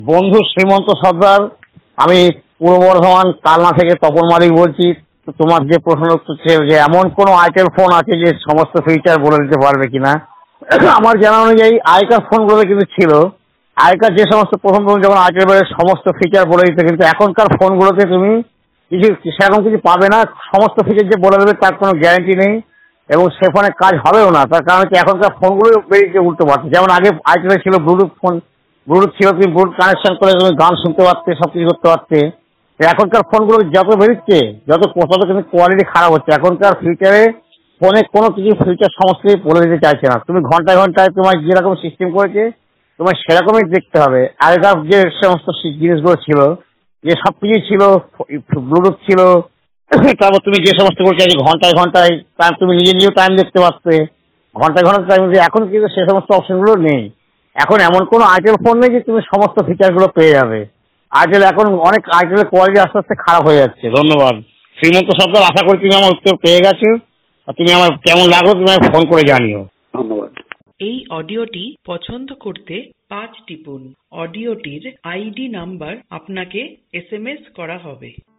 বন্ধু শ্রীমন্ত সর্দার, আমি পূর্ব বর্ধমান কালনা থেকে তপন মালিক বলছি। তো তোমার যে প্রশ্ন হচ্ছে যে এমন কোনো আইটেল ফোন আছে যে সমস্ত ফিচার বলে দিতে পারবে কিনা। আমার জানা অনুযায়ী আগেকার ফোনগুলো কিন্তু ছিল, আগেকার যে সমস্ত প্রথম প্রথম যখন আইটেল বেড়ে সমস্ত ফিচার বলে দিতে, কিন্তু এখনকার ফোনগুলোতে তুমি কিছু সেরকম কিছু পাবে না। সমস্ত ফিচার যে বলে দেবে তার কোনো গ্যারান্টি নেই এবং সে ফোনে কাজ হবেও না। তার কারণ হচ্ছে এখনকার ফোনগুলো বেরিয়েছে উল্টো পাল্টা। যেমন আগে আইটেলে ছিল ব্লুটুথ ফোন, ব্লুটুথ ছিল, তুমি ব্লুটুথ কানেকশন করে তুমি গান শুনতে পারতে, সব কিছু করতে পারতে। তো এখনকার ফোনগুলো যত বেরোচ্ছে তত কিন্তু কোয়ালিটি খারাপ হচ্ছে। এখনকার ফিউচারে ফোনে কোনো কিছু ফিউচার সমস্ত কিছু বলে দিতে চাইছে না। তুমি ঘন্টায় ঘন্টায় তোমার যেরকম সিস্টেম করেছে তোমার সেরকমই দেখতে হবে। আগেকার যে সমস্ত জিনিসগুলো ছিল, যে সব কিছুই ছিল, ব্লুটুথ ছিল, তারপর তুমি যে সমস্ত করছো যে ঘন্টায় ঘন্টায় টাইম, তুমি নিজে নিজেও টাইম দেখতে পারতে ঘন্টায় ঘন্টায় টাইম। এখন কিন্তু সে সমস্ত অপশনগুলো নেই। এখন এমন কোনো আইটেল ফোন নেই যে তুমি সমস্ত ফিচারগুলো পেয়ে যাবে। আইটেল এখন অনেক আইটেলের কোয়ালিটি আস্তে আস্তে খারাপ হয়ে যাচ্ছে। ধন্যবাদ শ্রীমন্ত সরকার, আশা করি তুমি আমার উত্তর পেয়ে গেছো। আর তুমি আমার কেমন লাগলো তুমি আমায় ফোন করে জানিও। ধন্যবাদ। এই অডিওটি পছন্দ করতে 5 টিপুন। অডিওটির আইডি নাম্বার আপনাকে এসএমএস করা হবে।